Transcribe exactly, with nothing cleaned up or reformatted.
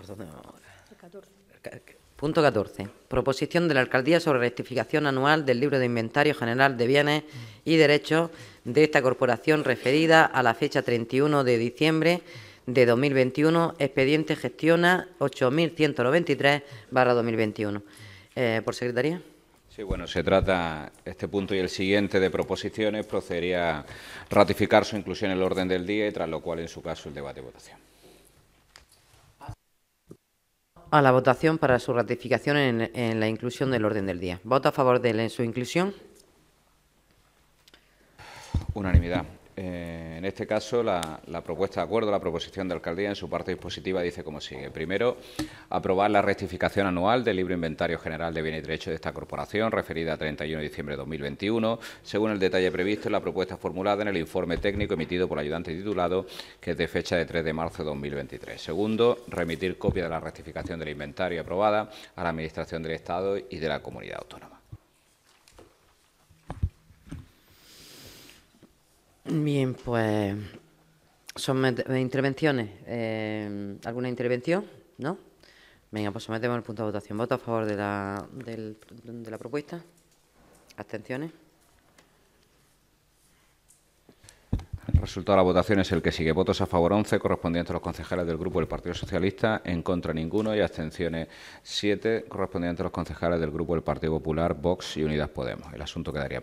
¿Dónde vamos ahora? Punto catorce. Proposición de la Alcaldía sobre rectificación anual del libro de inventario general de bienes y derechos de esta corporación referida a la fecha treinta y uno de diciembre de dos mil veintiuno, expediente gestiona ocho mil ciento noventa y tres barra dos mil veintiuno. Eh, ¿Por secretaría? Sí, bueno, se trata, este punto y el siguiente de proposiciones, procedería a ratificar su inclusión en el orden del día y tras lo cual, en su caso, el debate y votación. A la votación para su ratificación en, en la inclusión del orden del día. ¿Voto a favor de la, su inclusión? Unanimidad. Eh, en este caso, la, la propuesta de acuerdo, la proposición de alcaldía, en su parte dispositiva, dice como sigue. Primero, aprobar la rectificación anual del libro inventario general de bienes y derechos de esta corporación, referida a treinta y uno de diciembre de dos mil veintiuno, según el detalle previsto en la propuesta formulada en el informe técnico emitido por el ayudante titulado, que es de fecha de tres de marzo de dos mil veintitrés. Segundo, remitir copia de la rectificación del inventario aprobada a la Administración del Estado y de la Comunidad Autónoma. Bien, pues son intervenciones. Eh, ¿Alguna intervención? ¿No? Venga, pues sometemos el punto de votación. ¿Voto a favor de la, del, de la propuesta? ¿Abstenciones? El resultado de la votación es el que sigue. Votos a favor once, correspondientes a los concejales del Grupo del Partido Socialista, en contra ninguno y abstenciones siete, correspondientes a los concejales del Grupo del Partido Popular, Vox y Unidas Podemos. El asunto quedaría aprobado.